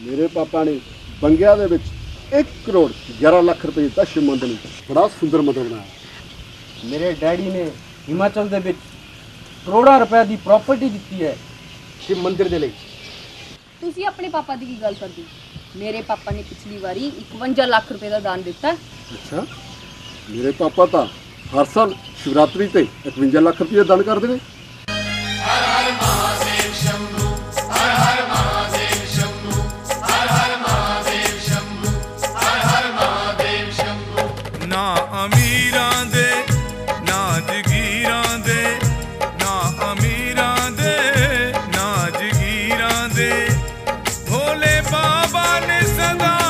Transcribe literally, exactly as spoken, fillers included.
ਮੇਰੇ ਪਾਪਾ ਨੇ ਬੰਗਿਆ ਦੇ ਵਿੱਚ ਇੱਕ ਕਰੋੜ ਗਿਆਰਾਂ ਲੱਖ ਰੁਪਏ ਦਾ शिव मंदिर ਨੂੰ ਬੜਾ ਸੁੰਦਰ ਮੰਦਰ ਬਣਾਇਆ। ਮੇਰੇ ਡੈਡੀ ਨੇ ਹਿਮਾਚਲ ਦੇ ਵਿੱਚ ਕਰੋੜਾਂ ਰੁਪਏ ਦੀ ਪ੍ਰਾਪਰਟੀ ਦਿੱਤੀ ਹੈ शिव मंदिर ਦੇ ਲਈ। ਤੁਸੀਂ ਆਪਣੇ ਪਾਪਾ ਦੀ ਕੀ ਗੱਲ ਕਰਦੇ? ਮੇਰੇ ਪਾਪਾ ਨੇ ਪਿਛਲੀ ਵਾਰੀ ਇਕਵੰਜਾ ਲੱਖ ਰੁਪਏ ਦਾ ਦਾਨ ਦਿੱਤਾ। ਅੱਛਾ, ਮੇਰੇ ਪਾਪਾ ਤਾਂ ਹਰ ਸਾਲ शिवरात्रि ਤੇ ਇਕਵੰਜਾ ਲੱਖ ਰੁਪਏ ਦਾਨ ਕਰਦੇ ਨੇ। हर हर महादेव शंभु, हर हर महादेव शंभु, हर हर महादेव शंभु, हर हर महादेव शंभु। ना अमीरां दे ना जगीरां दे, ना अमीरां दे ना जगीरां दे, भोले बाबा ने सदा